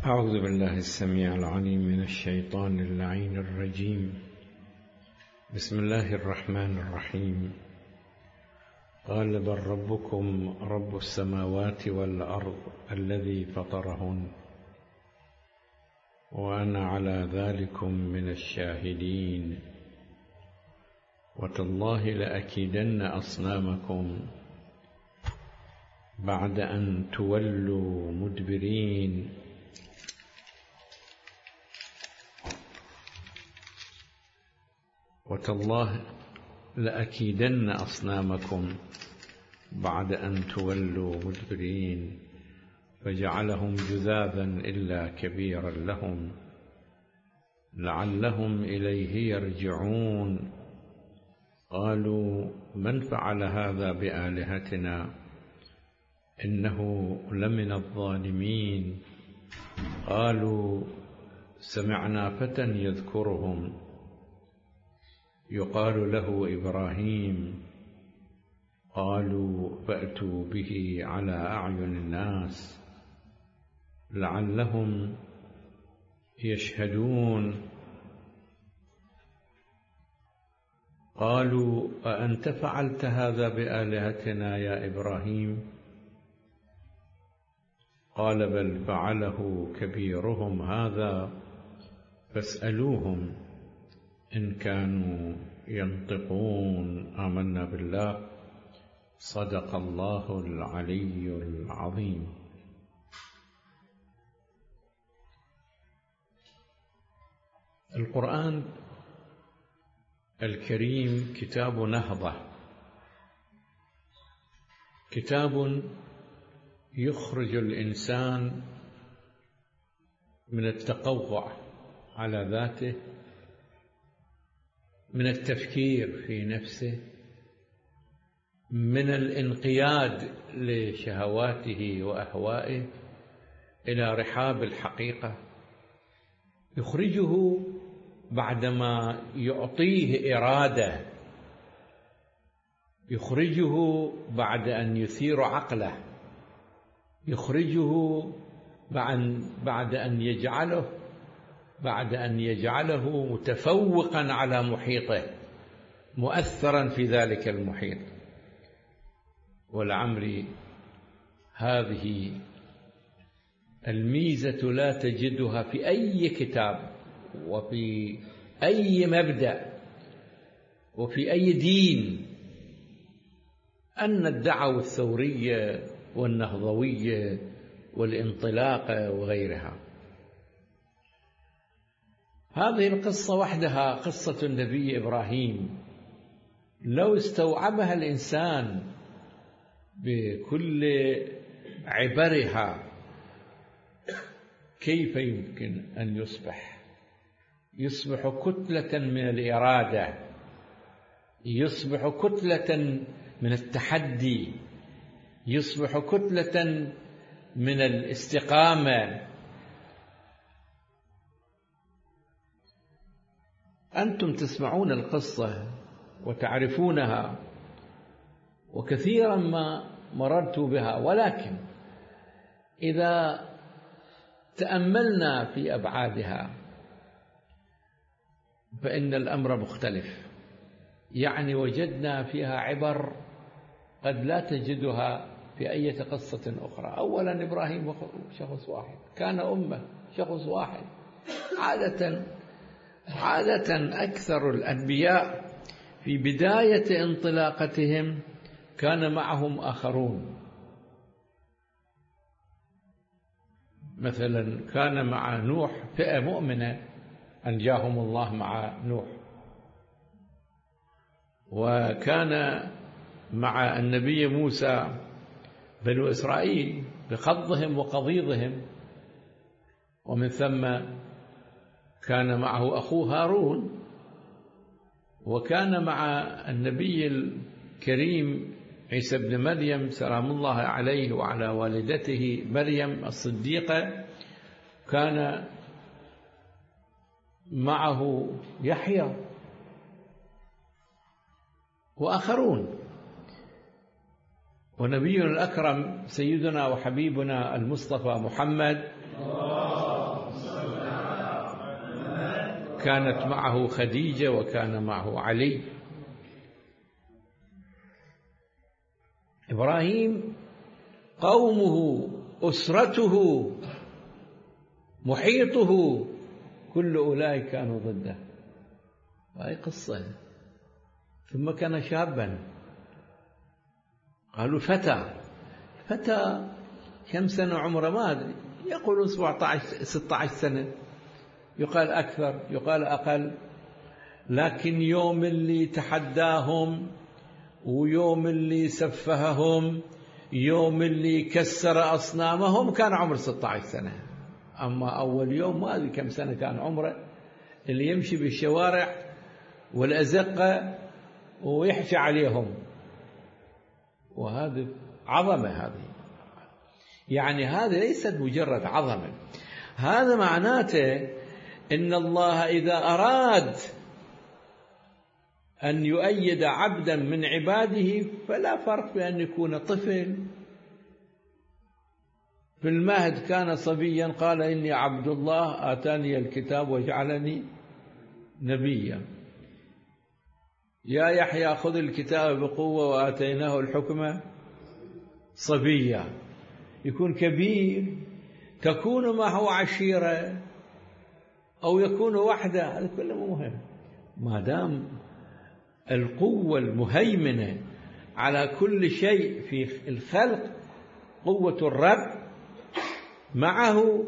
أعوذ بالله السميع العليم من الشيطان اللعين الرجيم. بسم الله الرحمن الرحيم. قال بل ربكم رب السماوات والأرض الذي فطرهن وأنا على ذلكم من الشاهدين وتالله لأكيدن أصنامكم بعد أن تولوا مدبرين وتالله لأكيدن أصنامكم بعد أن تولوا مدبرين فجعلهم جذاذا إلا كبيرا لهم لعلهم إليه يرجعون. قالوا من فعل هذا بآلهتنا إنه لمن الظالمين. قالوا سمعنا فتى يذكرهم يقال له إبراهيم. قالوا فأتوا به على أعين الناس لعلهم يشهدون. قالوا أأنت فعلت هذا بآلهتنا يا إبراهيم؟ قال بل فعله كبيرهم هذا فاسألوهم إن كانوا ينطقون. آمنا بالله. صدق الله العلي العظيم. القرآن الكريم كتاب نهضة، كتاب يخرج الإنسان من التقوقع على ذاته، من التفكير في نفسه، من الانقياد لشهواته وأهوائه إلى رحاب الحقيقة. يخرجه بعدما يعطيه إرادة، يخرجه بعد أن يثير عقله، يخرجه بعد أن يجعله متفوقا على محيطه، مؤثرا في ذلك المحيط. ولعمري هذه الميزة لا تجدها في أي كتاب وفي أي مبدأ وفي أي دين، أن الدعوة الثورية والنهضوية والانطلاق وغيرها. هذه القصة وحدها قصة النبي إبراهيم لو استوعبها الإنسان بكل عبرها كيف يمكن أن يصبح كتلة من الإرادة، يصبح كتلة من التحدي، يصبح كتلة من الاستقامة. أنتم تسمعون القصة وتعرفونها وكثيرا ما مررت بها، ولكن إذا تأملنا في أبعادها فإن الأمر مختلف. يعني وجدنا فيها عبر قد لا تجدها في أي قصة أخرى. أولا إبراهيم شخص واحد، كان أمة، شخص واحد. عادة أكثر الأنبياء في بداية انطلاقتهم كان معهم آخرون. مثلا كان مع نوح فئة مؤمنة أنجاهم الله مع نوح، وكان مع النبي موسى بنو إسرائيل بخضهم وقضيضهم، ومن ثم كان معه أخوه هارون، وكان مع النبي الكريم عيسى بن مريم سلام الله عليه وعلى والدته مريم الصديقة، كان معه يحيى وآخرون. ونبينا الأكرم سيدنا وحبيبنا المصطفى محمد وكانت معه خديجة وكان معه علي. إبراهيم قومه، أسرته، محيطه، كل أولئك كانوا ضده. هاي قصة. ثم كان شابا، قالوا فتى كم سنة عمره ما أدري، يقولون 16 سنة، يقال أكثر يقال أقل، لكن يوم اللي تحداهم ويوم اللي سفههم يوم اللي كسر أصنامهم كان عمر 16 سنة. أما أول يوم ما أدري كم سنة كان عمره، اللي يمشي بالشوارع والأزقة ويحكي عليهم، وهذا عظمة. هذه يعني هذا ليست مجرد عظمة، هذا معناته إن الله إذا أراد أن يؤيد عبدا من عباده فلا فرق بأن يكون طفل في المهد كان صبيا قال إني عبد الله آتاني الكتاب وجعلني نبيا، يا يحيى خذ الكتاب بقوة وآتيناه الحكم صبيا، يكون كبير تكون معه عشيرة أو يكون وحده، هذا كله مهم. ما دام القوة المهيمنة على كل شيء في الخلق قوة الرب معه،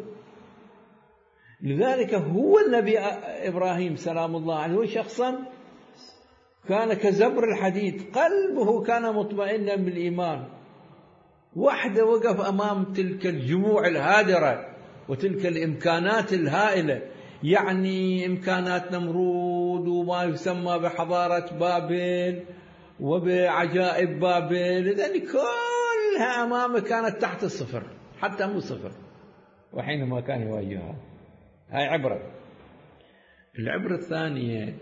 لذلك هو النبي إبراهيم سلام الله عليه هو شخصا كان كزبر الحديد، قلبه كان مطمئنا بالإيمان، وحده وقف أمام تلك الجموع الهادرة وتلك الإمكانات الهائلة، يعني إمكانات نمرود وما يسمى بحضارة بابل وبعجائب بابل، لذلك كلها أمامه كانت تحت الصفر، حتى مو صفر، وحينما كان يواجهها. هاي عبرة. العبرة الثانية،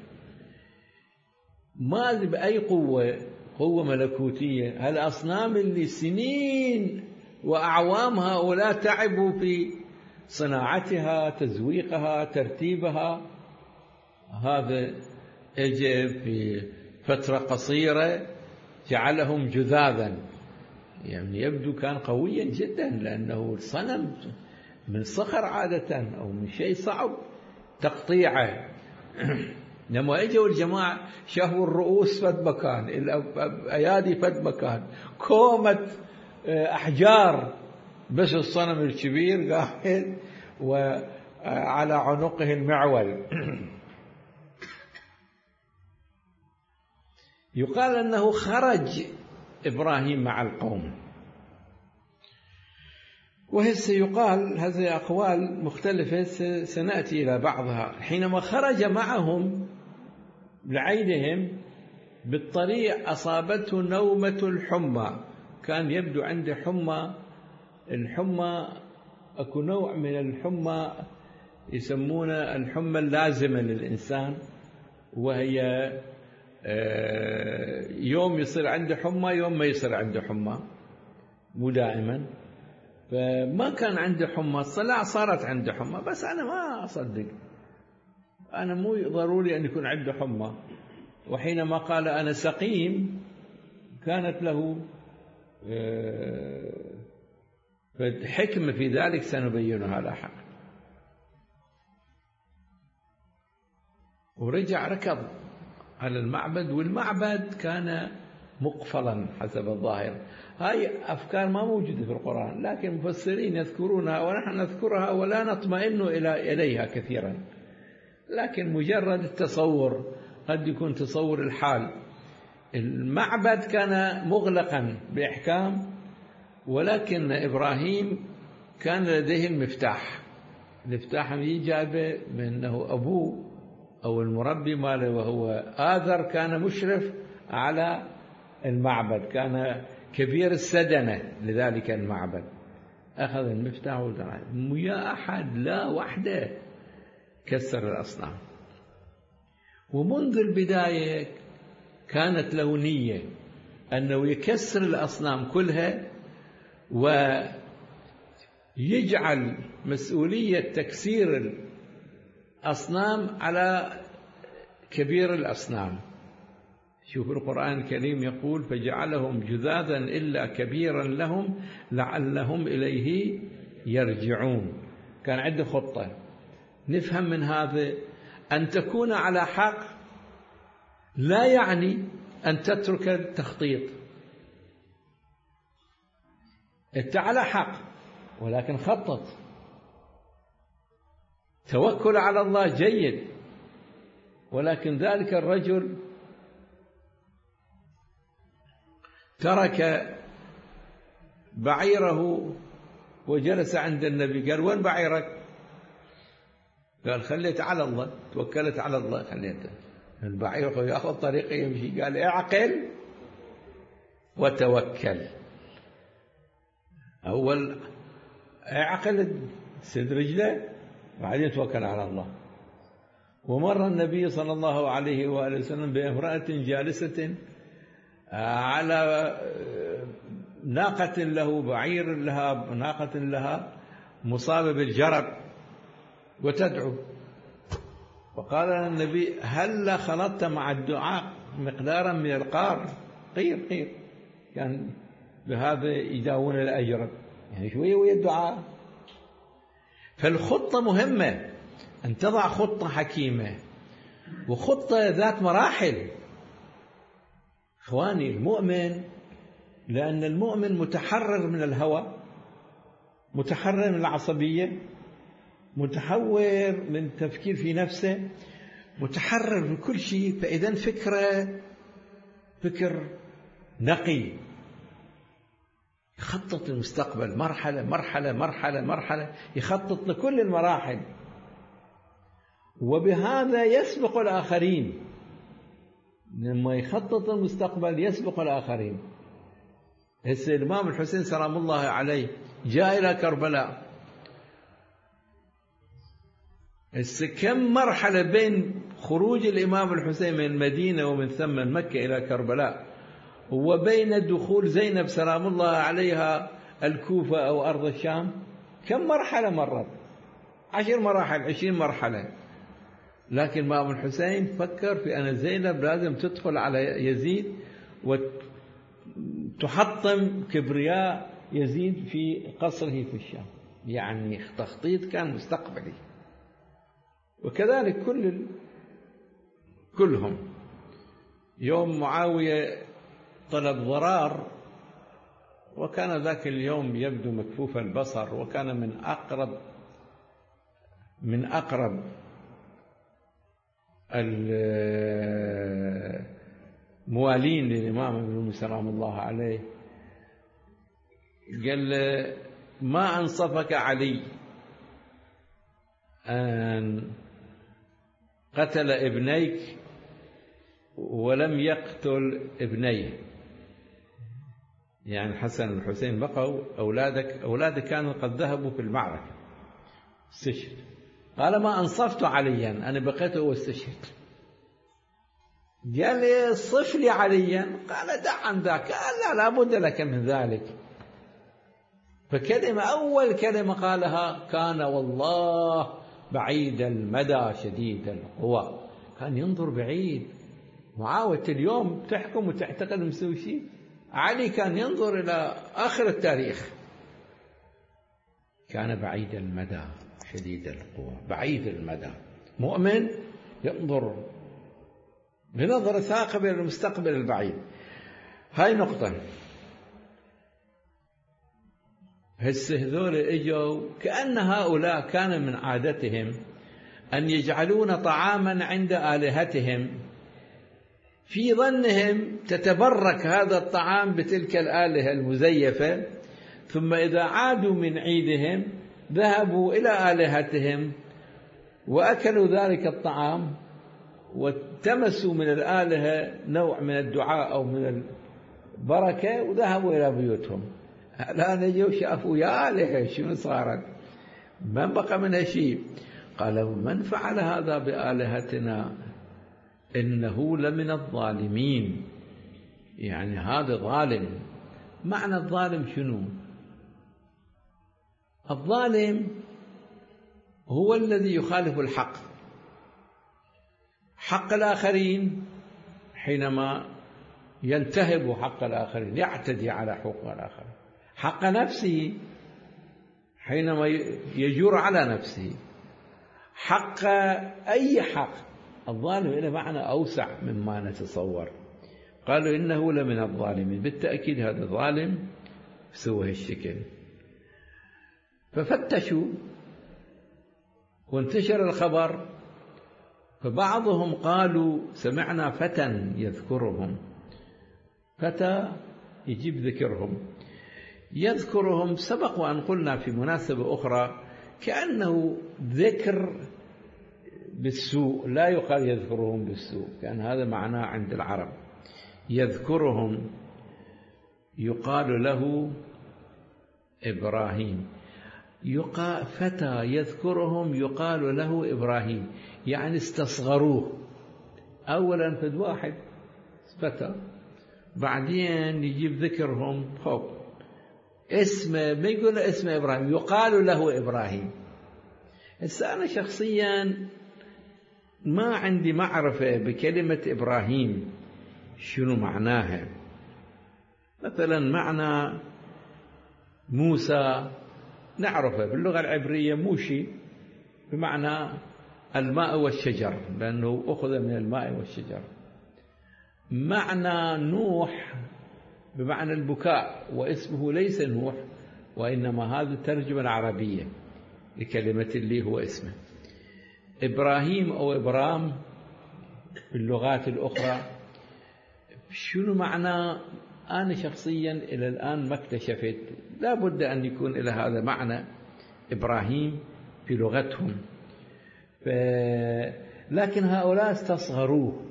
ما بأي قوة ملكوتية، هالأصنام اللي سنين وأعوام هؤلاء تعبوا في صناعتها، تزويقها، ترتيبها، هذا اجى في فترة قصيرة جعلهم جذاذا، يعني يبدو كان قويا جدا، لأنه الصنم من صخر عادة أو من شيء صعب تقطيعه. لما اجوا الجماعة شافوا الرؤوس فد مكان، الأيادي فد مكان، كومة أحجار، بس الصنم الكبير قاعد وعلى عنقه المعول. يقال أنه خرج إبراهيم مع القوم، وهسه يقال هذه أقوال مختلفة سنأتي إلى بعضها. حينما خرج معهم لعينهم بالطريق أصابته نومة الحمى، كان يبدو عنده حمى. الحمى أكو نوع من الحمى يسمونه الحمى اللازمة للإنسان، وهي يوم يصير عنده حمى يوم ما يصير عنده حمى، مو دائما. فما كان عنده حمى، صارت عنده حمى، بس أنا ما أصدق، أنا مو ضروري أن يكون عنده حمى. وحينما قال أنا سقيم كانت له حكمة في ذلك سنبينها لاحقا. ورجع ركض على المعبد، والمعبد كان مقفلا حسب الظاهر. هاي أفكار ما موجودة في القرآن، لكن المفسرين يذكرونها ونحن نذكرها ولا نطمئن إليها كثيرا، لكن مجرد التصور قد يكون تصور الحال. المعبد كان مغلقا بإحكام، ولكن إبراهيم كان لديه المفتاح جابه منه أبوه أو المربي ماله، وهو آذر كان مشرف على المعبد، كان كبير السدنة لذلك المعبد. أخذ المفتاح ويا أحد لا وحده كسر الأصنام. ومنذ البداية كانت له نية أنه يكسر الأصنام كلها ويجعل مسؤولية تكسير أصنام على كبير الأصنام. شوف القرآن الكريم يقول فجعلهم جذاذا إلا كبيرا لهم لعلهم إليه يرجعون. كان عنده خطة. نفهم من هذا أن تكون على حق لا يعني أن تترك التخطيط. أنت على حق ولكن خطط. توكل على الله جيد، ولكن ذلك الرجل ترك بعيره وجلس عند النبي. قال وين بعيرك؟ قال خليت على الله، توكلت على الله خليته. البعير ياخذ طريقه يمشي. قال اعقل وتوكل. أول اعقل سد رجله بعدين توكل على الله. ومر النبي صلى الله عليه وآله وسلم بامرأة جالسة على ناقة له، بعير لها، ناقة لها مصابة بالجرب وتدعو. وقال النبي هل خلطت مع الدعاء مقدارا من القار؟ قير كان بهذا يداوون الأجر، يعني شوية ويا الدعاء. فالخطة مهمة، أن تضع خطة حكيمة وخطة ذات مراحل. إخواني المؤمن، لأن المؤمن متحرر من الهوى، متحرر من العصبية، متحور من التفكير في نفسه، متحرر من كل شيء. فإذا فكره فكر نقي، يخطط المستقبل مرحلة مرحلة مرحلة مرحلة، يخطط لكل المراحل، وبهذا يسبق الآخرين. لما يخطط المستقبل يسبق الآخرين. هسه الإمام الحسين سلام الله عليه جاء إلى كربلاء. هسه كم مرحلة بين خروج الإمام الحسين من المدينة ومن ثم من مكة إلى كربلاء، وبين دخول زينب سلام الله عليها الكوفة أو أرض الشام. كم مرحلة مرت؟ 10 مراحل، 20 مرحلة. لكن الإمام الحسين فكر في أن زينب لازم تدخل على يزيد وتحطم كبرياء يزيد في قصره في الشام. يعني تخطيط كان مستقبلي. وكذلك كلهم. يوم معاوية طلب ضرار، وكان ذاك اليوم يبدو مكفوف البصر، وكان من أقرب الموالين للإمام ابن سلام الله عليه. قال له ما أنصفك علي أن قتل ابنيك ولم يقتل ابنيه. يعني الحسن والحسين بقوا، أولادك كانوا قد ذهبوا في المعركة استشهد. قال ما أنصفت عليا، أنا بقيت هو استشهد. قال لي صف لي عليا. قال دع عن ذاك. قال لا بد لك من ذلك. فكلمة أول كلمة قالها كان والله بعيد المدى شديد القوى. كان ينظر بعيد. معاوية اليوم تحكم وتعتقد مسوي شيء. علي كان ينظر إلى آخر التاريخ. كان بعيد المدى شديد القوى، بعيد المدى. مؤمن ينظر بنظرة ثاقبة للمستقبل البعيد. هاي نقطة. هذول اجوا كأن هؤلاء كان من عادتهم أن يجعلون طعاما عند آلهتهم في ظنهم تتبرك هذا الطعام بتلك الآلهة المزيفة، ثم إذا عادوا من عيدهم ذهبوا إلى آلهتهم وأكلوا ذلك الطعام والتمسوا من الآلهة نوع من الدعاء أو من البركة وذهبوا إلى بيوتهم. الآن يجوا شافوا يا آلهة شنو صارت؟ ما بقى منها شيء. قالوا من فعل هذا بآلهتنا إنه لمن الظالمين. يعني هذا ظالم. معنى الظالم شنو؟ الظالم هو الذي يخالف الحق. حق الآخرين حينما ينتهب حق الآخرين، يعتدي على حقوق الآخرين. حق نفسه حينما يجور على نفسه. حق أي حق. الظالم له معنى أوسع مما نتصور. قالوا إنه لمن الظالمين، بالتأكيد هذا ظالم سوى هالشكل. ففتشوا وانتشر الخبر، فبعضهم قالوا سمعنا فتى يذكرهم. فتى يجيب ذكرهم، يذكرهم. سبق وأن قلنا في مناسبة أخرى كأنه ذكر بالسوء، لا يقال يذكرهم بالسوء، كان هذا معناه عند العرب. يذكرهم يقال له إبراهيم. فتى يذكرهم يقال له إبراهيم، يعني استصغروه. أولا فد واحد فتى، بعدين يجيب ذكرهم فوق اسمه، ما يقول اسمه إبراهيم، يقال له إبراهيم. هسه أنا شخصيا ما عندي معرفة بكلمة إبراهيم شنو معناها. مثلا معنى موسى نعرفه باللغة العبرية، موشي بمعنى الماء والشجر، لأنه أخذ من الماء والشجر. معنى نوح بمعنى البكاء، واسمه ليس نوح وإنما هذا الترجمة العربية لكلمة اللي هو اسمه. إبراهيم أو إبرام باللغات الأخرى شنو معنى؟ أنا شخصيا إلى الآن ما اكتشفت. لا بد أن يكون إلى هذا معنى إبراهيم في لغتهم. لكن هؤلاء استصغروه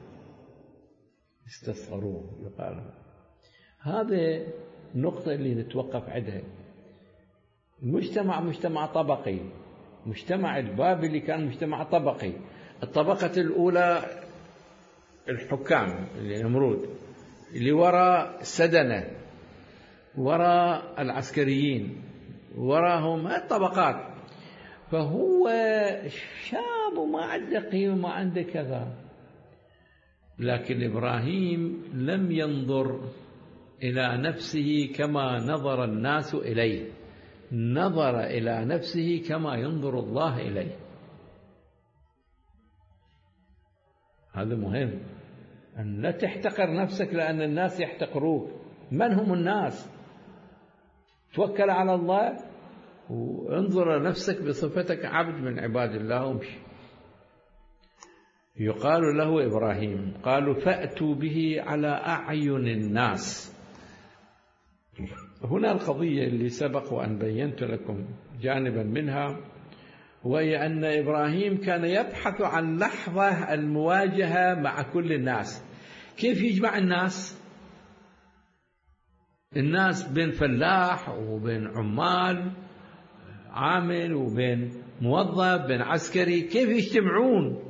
يقال. هذا النقطة اللي نتوقف عندها. المجتمع مجتمع طبقي. مجتمع البابلي كان مجتمع طبقي. الطبقة الأولى الحكام اللي نمرود، اللي وراء السدنة، وراء العسكريين، وراهم الطبقات. فهو شاب وما عنده قيمة، ما عنده كذا. لكن إبراهيم لم ينظر إلى نفسه كما نظر الناس إليه، نظر إلى نفسه كما ينظر الله إليه. هذا مهم، أن لا تحتقر نفسك لأن الناس يحتقروك. من هم الناس؟ توكل على الله وانظر نفسك بصفتك عبد من عباد الله وامشي. يقال له إبراهيم. قالوا فأتوا به على أعين الناس. هنا القضية اللي سبق وأن بينت لكم جانبا منها، وهي أن إبراهيم كان يبحث عن لحظة المواجهة مع كل الناس. كيف يجمع الناس بين فلاح وبين عمال عامل وبين موظف بين عسكري، كيف يجتمعون،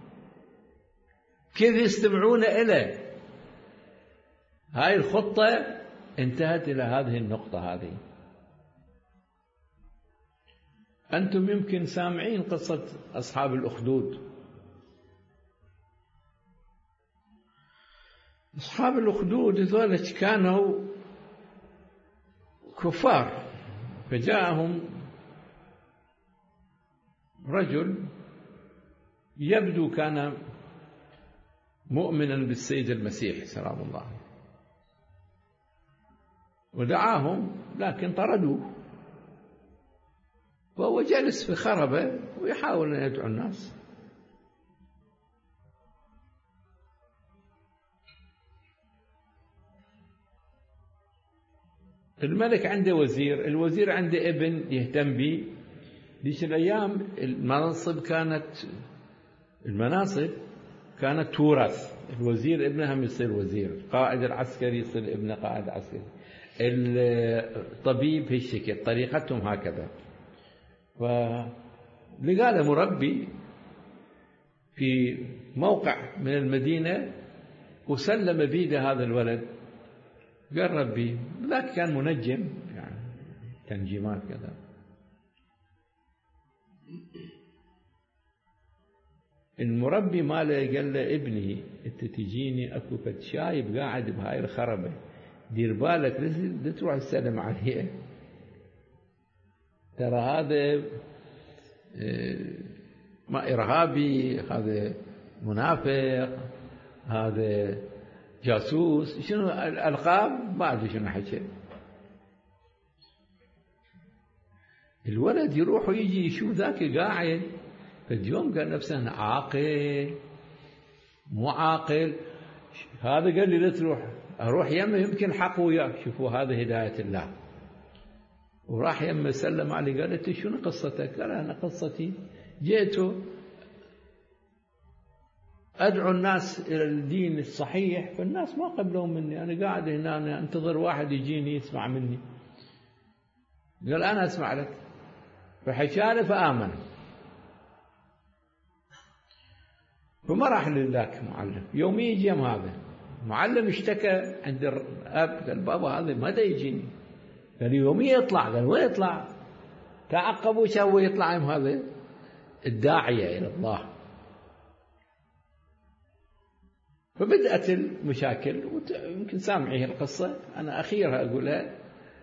كيف يستمعون إليه. هاي الخطة انتهت إلى هذه النقطة. هذه أنتم يمكن سامعين قصة أصحاب الأخدود. أصحاب الأخدود ذلك كانوا كفار، فجاءهم رجل يبدو كان مؤمنا بالسيد المسيح سلام الله، ودعاهم لكن طردوه، وهو جالس في خربة ويحاول أن يدعو الناس. الملك عنده وزير، الوزير عنده ابن يهتم به. ديش الأيام المناصب كانت تورث. الوزير ابنها يصير وزير، قائد العسكري يصير ابنه قائد عسكري، الطبيب هالشكل، طريقتهم هكذا. فلقى له مربي في موقع من المدينة وسلم بيده هذا الولد، قرب به. ذاك كان منجم، يعني تنجيمات كذا. المربي ماله قال له ابني أنت تجيني أكو فد شايب قاعد بهاي الخربة، دير بالك لا تروح تسلم عليه، ترى هذا ما إرهابي، هذا منافق، هذا جاسوس، شنو الألقاب ما أدري شنو حكي. الولد يروح ويجي يشوف ذاك قاعد، فاليوم قال نفسه أنا عاقل مو عاقل، هذا قال لي لا تروح، أروح يمه يمكن حق وياك، شوفوا هذا هداية الله. وراح يمه سلم عليه قال أنت شنو قصتك؟ قال أنا قصتي جئت أدعو الناس إلى الدين الصحيح فالناس ما قبلوا مني، أنا قاعد هنا أنا أنتظر واحد يجيني يسمع مني. قال أنا أسمع لك، فحكى فآمن. فما راح لذاك معلم، يوم يجي يوم هذا معلم اشتكى عند الأب، قال بابا هذا متى يجيني؟ قال يوم يطلع. قال وين يطلع؟ تعقبوا شافوا يطلع يوم هذا الداعية إلى الله. فبدأت المشاكل، ويمكن سامعيه القصة أنا أخيرها أقولها.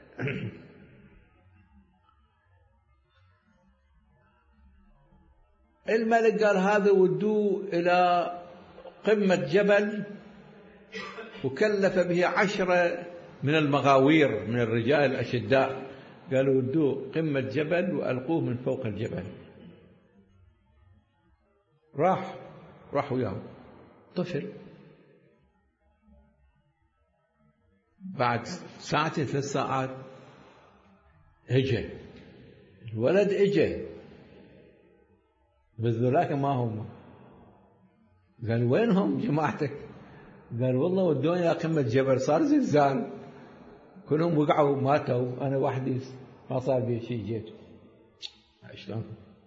الملك قال هذا ودوه إلى قمة جبل، وكلف به 10 من المغاوير من الرجال الأشداء، قالوا ودوه قمة جبل وألقوه من فوق الجبل. راح وياه طفل. بعد 2 3 ساعات اجى الولد، اجى بس ذولاك ما هم. قال وينهم جماعتك؟ قال والله ودوني إلى قمة جبل، صار زلزال كلهم وقعوا ماتوا، أنا وحدي ما صار بي شيء جيت. شلون؟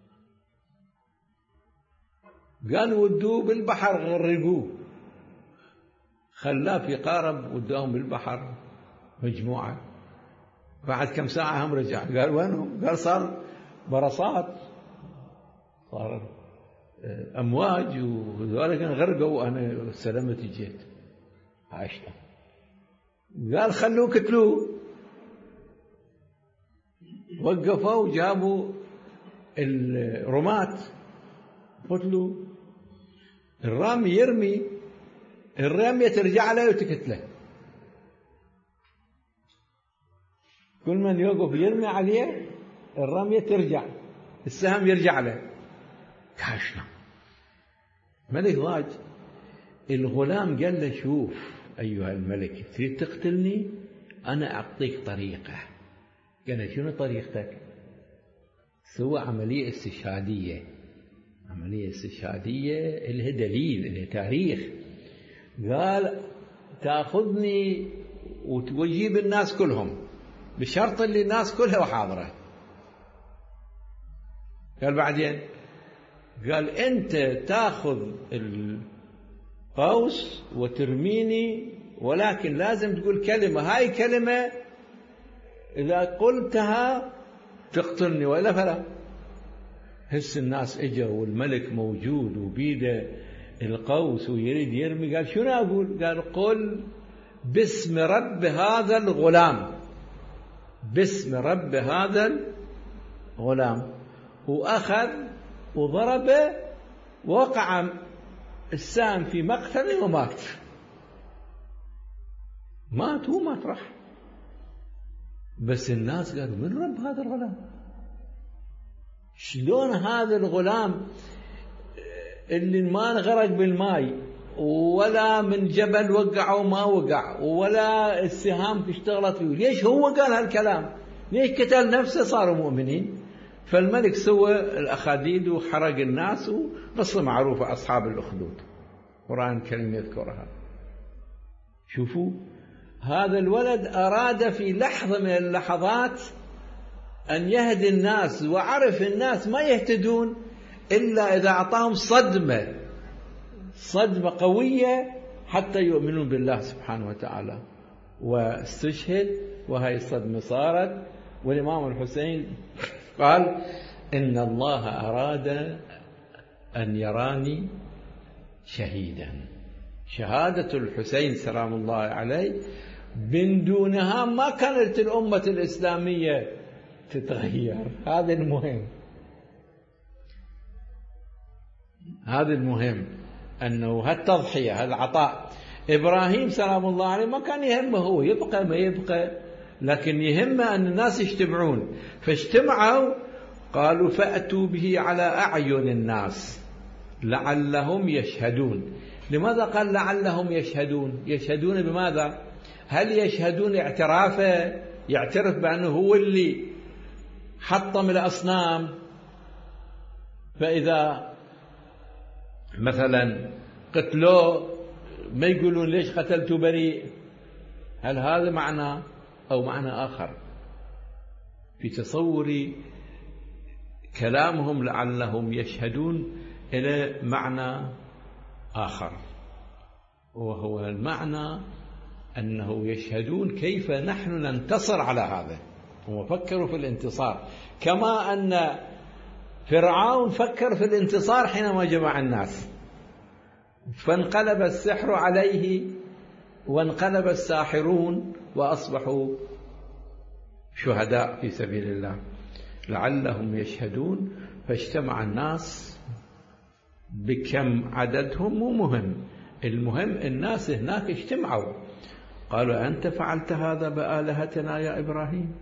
قالوا ودوه بالبحر غرقوه، خلاه في قارب وداهم بالبحر مجموعة. بعد كم ساعة هم رجع. قال وينهم؟ قال صار برصات، صار أمواج وذلك غرقوا، أنا سلمت جيت عشت. قال خلوه قتلوه. وقفوا وجابوا الرماة قتلوا. الرامي يرمي، الرمية ترجع له وتقتله. كل من يوقف يرمي عليه الرمية ترجع، السهم يرجع له. كاشنا ملك ضاج. الغلام قال له شوف أيها الملك، تريد تقتلني؟ أنا أعطيك طريقة. قال له شنو طريقتك؟ سوى عملية استشهادية. عملية استشهادية لها دليل، لها تاريخ. قال تأخذني وتجيب الناس كلهم بشرط اللي الناس كلها حاضرة. قال بعدين؟ قال أنت تأخذ القوس وترميني، ولكن لازم تقول كلمة، هاي كلمة إذا قلتها تقتلني وإلا فلا. هس الناس اجوا والملك موجود وبيده القوس ويريد يرمي. قال شنو أقول؟ قال قل باسم رب هذا الغلام، باسم رب هذا الغلام. وأخذ وضربه، ووقع السام في مقتله ومات. مات ومات راح. بس الناس قالوا من رب هذا الغلام؟ شلون هذا الغلام اللي ما انغرق بالماء ولا من جبل وقع وما وقع ولا السهام تشتغلت فيه، ليش هو قال هالكلام؟ ليش قتل نفسه؟ صاروا مؤمنين. فالملك سوى الأخاديد وحرق الناس، وقصة معروفة أصحاب الأخدود، قرآن الكريم يذكرها. شوفوا هذا الولد أراد في لحظة من اللحظات أن يهدي الناس، وعرف الناس ما يهتدون إلا إذا أعطاهم صدمة قوية حتى يؤمنون بالله سبحانه وتعالى. واستشهد، وهي الصدمة صارت. والإمام الحسين قال إن الله أراد أن يراني شهيدا. شهادة الحسين سلام الله عليه من دونها ما كانت الأمة الإسلامية تتغير. هذا المهم، هذا المهم، أنه هالتضحية هالعطاء. إبراهيم سلام الله عليه ما كان يهمه هو يبقى ما يبقى، لكن يهمه أن الناس يجتمعون. فاجتمعوا، قالوا فأتوا به على أعين الناس لعلهم يشهدون. لماذا قال لعلهم يشهدون؟ يشهدون بماذا؟ هل يشهدون اعترافه، يعترف بأنه هو اللي حطم الأصنام، فإذا مثلا قتلوه ما يقولون ليش قتلتوا بريء؟ هل هذا معنى أو معنى آخر؟ في تصوري كلامهم لعلهم يشهدون إلى معنى آخر، وهو المعنى أنه يشهدون كيف نحن ننتصر على هذا. هم فكروا في الانتصار كما أن فرعون فكر في الانتصار حينما جمع الناس، فانقلب السحر عليه وانقلب الساحرون وأصبحوا شهداء في سبيل الله. لعلهم يشهدون. فاجتمع الناس، بكم عددهم مو مهم، المهم الناس هناك اجتمعوا، قالوا أنت فعلت هذا بآلهتنا يا إبراهيم؟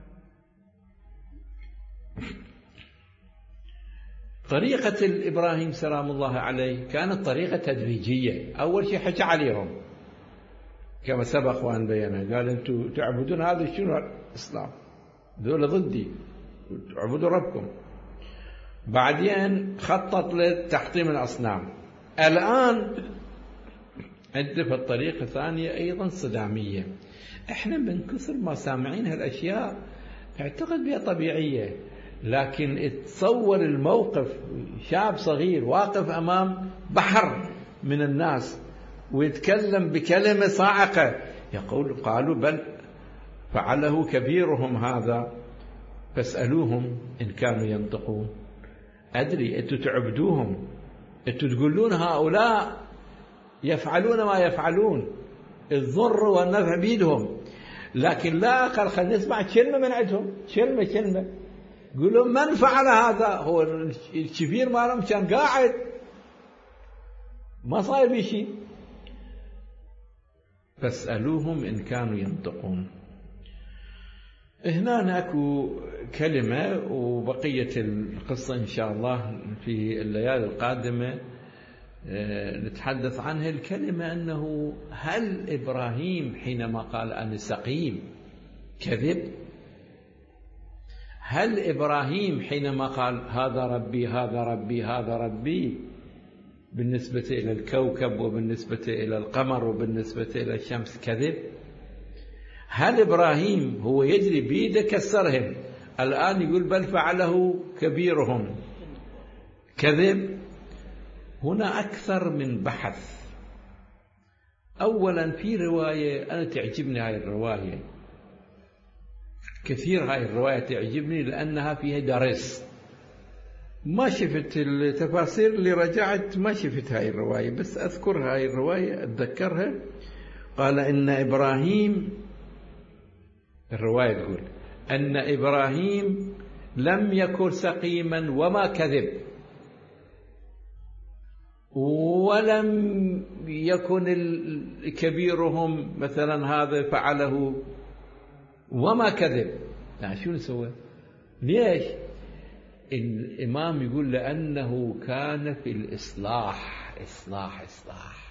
طريقة الإبراهيم سلام الله عليه كانت طريقة تدريجية. أول شيء حكى عليهم كما سبق وأن بينا، قال أنتم تعبدون هذا شنو الإسلام، ذولا ضدي، تعبدوا ربكم. بعدين خطط لتحطيم الأصنام. الآن عنده الطريقة ثانية أيضا صدامية. إحنا من كثر ما سامعين هالأشياء اعتقد بها طبيعية، لكن تصور الموقف، شاب صغير واقف أمام بحر من الناس ويتكلم بكلمة صاعقة، قالوا بل فعله كبيرهم هذا فاسألوهم إن كانوا ينطقون. أدري أنتم تعبدوهم، أنتم تقولون هؤلاء يفعلون ما يفعلون، الضر والنفع بيدهم، لكن لا أقل خلينا نسمع كلمة من عندهم، كلمة يقولون من فعل هذا؟ هو الشفير مالهم كان قاعد ما صاير شيء. فاسألوهم إن كانوا ينطقون. هنا أكو كلمة وبقية القصة إن شاء الله في الليالي القادمة نتحدث عنها. الكلمة أنه هل إبراهيم حينما قال أنا سقيم كذب؟ هل إبراهيم حينما قال هذا ربي هذا ربي هذا ربي بالنسبة إلى الكوكب وبالنسبة إلى القمر وبالنسبة إلى الشمس كذب؟ هل إبراهيم هو يجري بيده كسرهم الآن يقول بل فعله كبيرهم كذب؟ هنا أكثر من بحث. أولا في رواية أنا تعجبني هاي الرواية كثير، هاي الرواية تعجبني لأنها فيها درس. ما شفت التفاسير اللي رجعت ما شفت هاي الرواية، بس أذكر هاي الرواية أتذكرها. قال إن إبراهيم، الرواية تقول أن إبراهيم لم يكن سقيما وما كذب، ولم يكن كبيرهم مثلا هذا فعله وما كذب. يعني شو نسوي؟ ليش؟ الإمام يقول لأنه كان في الإصلاح. إصلاح.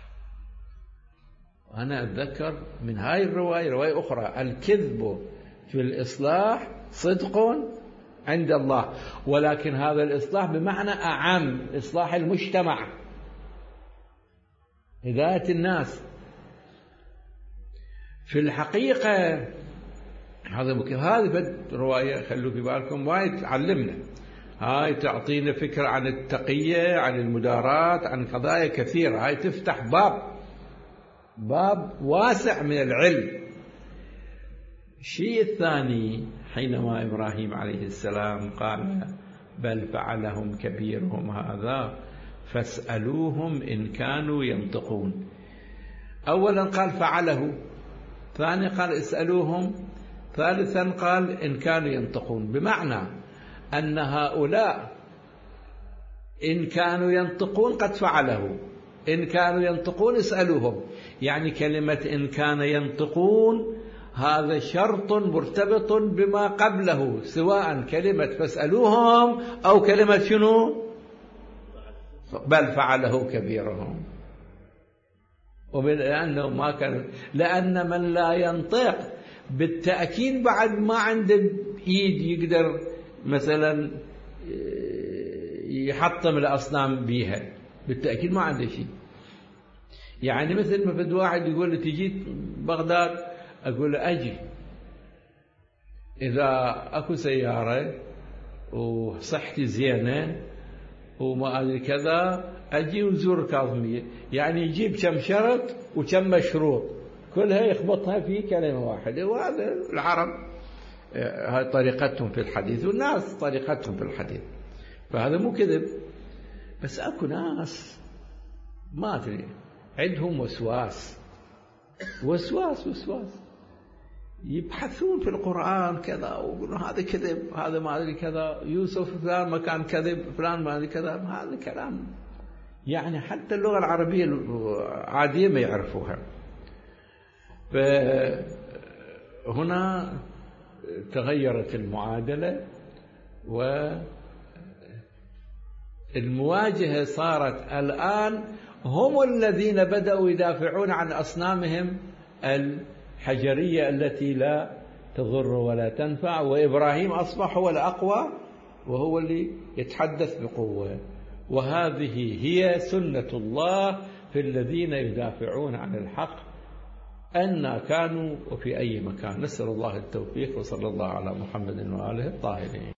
أنا أتذكر من هاي الرواية رواية أخرى، الكذب في الإصلاح صدق عند الله، ولكن هذا الإصلاح بمعنى أعم، إصلاح المجتمع، هداية الناس. في الحقيقة هذه رواية خلوا في بالكم وايد تعلمنا، هاي تعطينا فكرة عن التقية، عن المداراة، عن قضايا كثيرة. هاي تفتح باب واسع من العلم. الشيء الثاني حينما إبراهيم عليه السلام قال بل فعلهم كبيرهم هذا، فاسألوهم إن كانوا ينطقون. أولا قال فعله، ثانيا قال اسألوهم، ثالثا قال إن كانوا ينطقون، بمعنى أن هؤلاء إن كانوا ينطقون قد فعله، إن كانوا ينطقون اسألوهم. يعني كلمة إن كان ينطقون هذا شرط مرتبط بما قبله، سواء كلمة فاسألوهم أو كلمة شنو؟ بل فعله كبيرهم. لأنه ما كان، لأن من لا ينطق بالتأكيد بعد ما عنده إيد يقدر مثلا يحطم الأصنام بيها، بالتأكيد ما عنده شيء. يعني مثل ما فد واحد يقول لي تجي بغداد، أقول له أجي إذا أكو سيارة وصحتي زينة وما أدري كذا أجي وزور كاظمية. يعني يجيب كم شرط وكم مشروط كلها يخبطها في كلمة واحدة. وهذا العرب هاي طريقتهم في الحديث، والناس طريقتهم في الحديث، فهذا مو كذب. بس أكو ناس ما أدري عندهم وسواس يبحثون في القرآن كذا ويقولون هذا كذب، هذا ما أدري كذا، يوسف فلان ما كان كذب، فلان ما أدري كذا. هذا كلام يعني حتى اللغة العربية العادية ما يعرفوها. فهنا تغيرت المعادلة، والمواجهة صارت الآن هم الذين بدأوا يدافعون عن أصنامهم الحجرية التي لا تضر ولا تنفع، وإبراهيم أصبح هو الأقوى وهو اللي يتحدث بقوة. وهذه هي سنة الله في الذين يدافعون عن الحق أن كانوا وفي أي مكان. نسأل الله التوفيق، وصلى الله على محمد وآله الطاهرين.